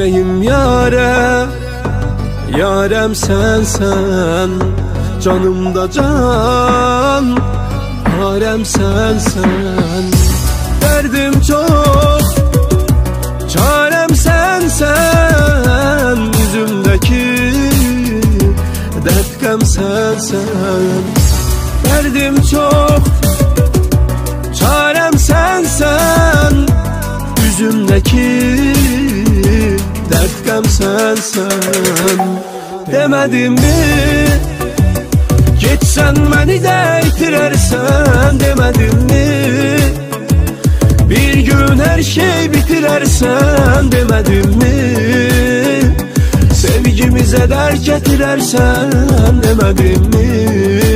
yüreğim yare, yarem sensen, canımda can, harem sensen. Derdim çok, çarem sensen, yüzümdeki dert gam sensen. Derdim çok, çarem sensen, yüzümdeki dert gam sensen. Demedim mi, geçsen beni de itirersen. Demedim mi, bir gün her şey bitirersen. Demedim mi, sevgimize dert getirersen. Demedim mi,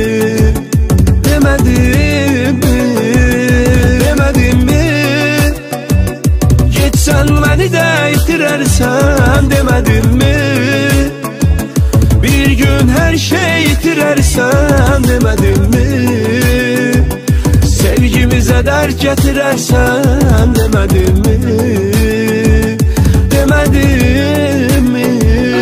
demedim mi, demedim mi, geçsen beni de itirersen. Demedim mi, bir gün her şey yitirersen. Demedim mi, sevgimize dert getirersen. Demedim mi, demedim mi?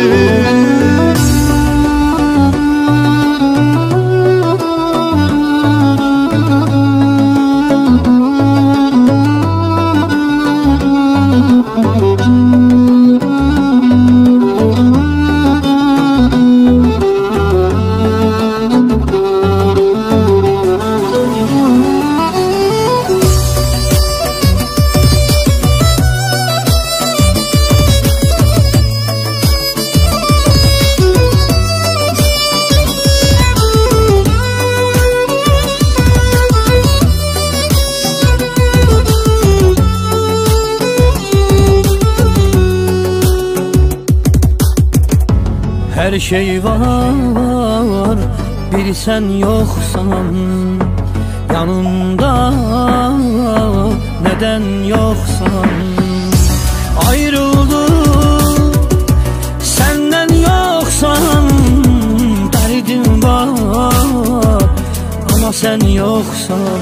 Her şey var, bir sen yoksan yanımda, neden yoksan? Ayrıldım senden yoksan, derdim var ama sen yoksan.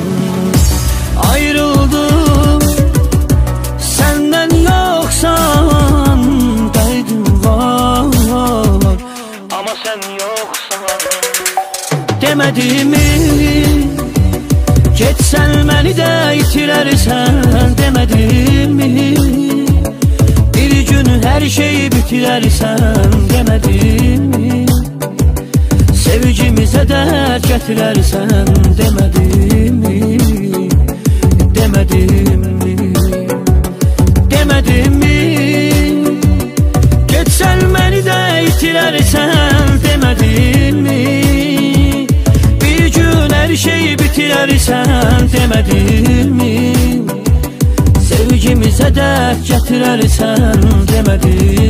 Ayrıldım senden yoksan, derdim var ama sen yoksan. Demedim mi, geçsen beni de itirersen. Demedim mi, bir gün her şeyi bitirersen. Demedim mi, sevgimize dert getirersen. Demedim mi, demedim mi, demedim mi, geçsen beni de itirersen. Demedim mi, bir gün her şeyi bitirersen. Demedim mi, sevgimize dert getirersen. Demedim